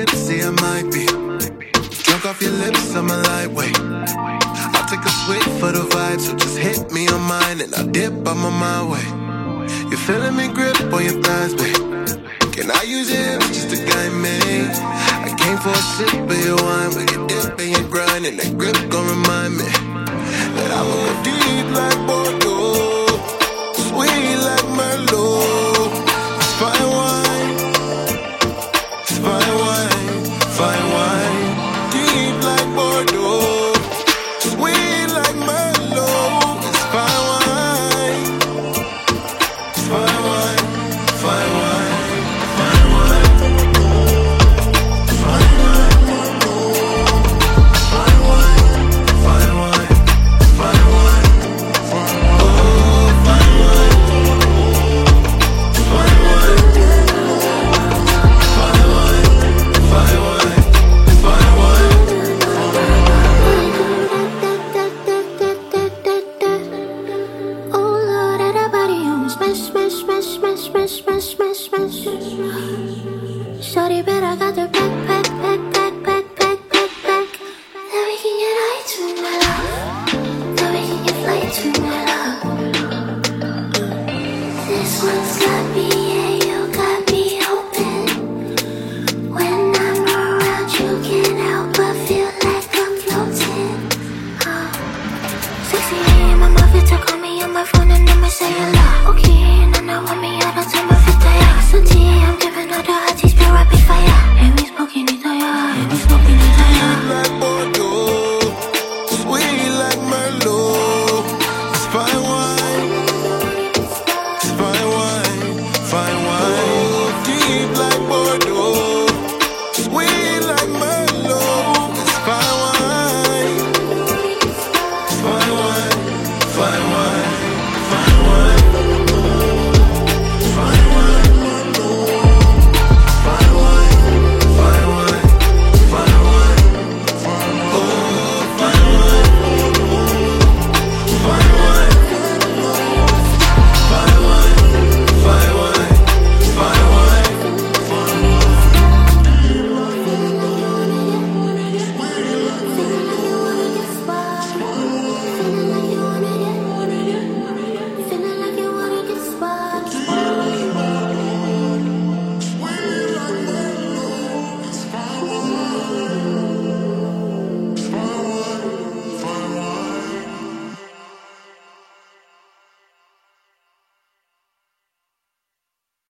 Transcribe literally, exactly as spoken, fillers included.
tipsy, I might be drunk off your lips, I'm a lightweight. I'll take a swig for the vibe, so just hit me on mine and I'll dip, I'm on my way. You feeling me grip on your thighs, babe? Can I use your hips just to guide me? I came for a sip of your wine, but you dip and you grind, and that grip gon' remind me that I'ma go deep like Bordeaux, sweet like Merlot. It's fine wine, it's fine wine, fine wine. Deep like Bordeaux, sweet like Merlot. It's fine wine, it's fine wine, fine wine. Shorty, but I got the back, back, back, back, back, back, back, back. Then we can get high to my love. Then we can get flight to my love. This one's got me, yeah, you got me open. When I'm around, you can't help but feel like I'm floating. Uh, sexy, yeah, my mother took on me on my phone and I'ma say a lot.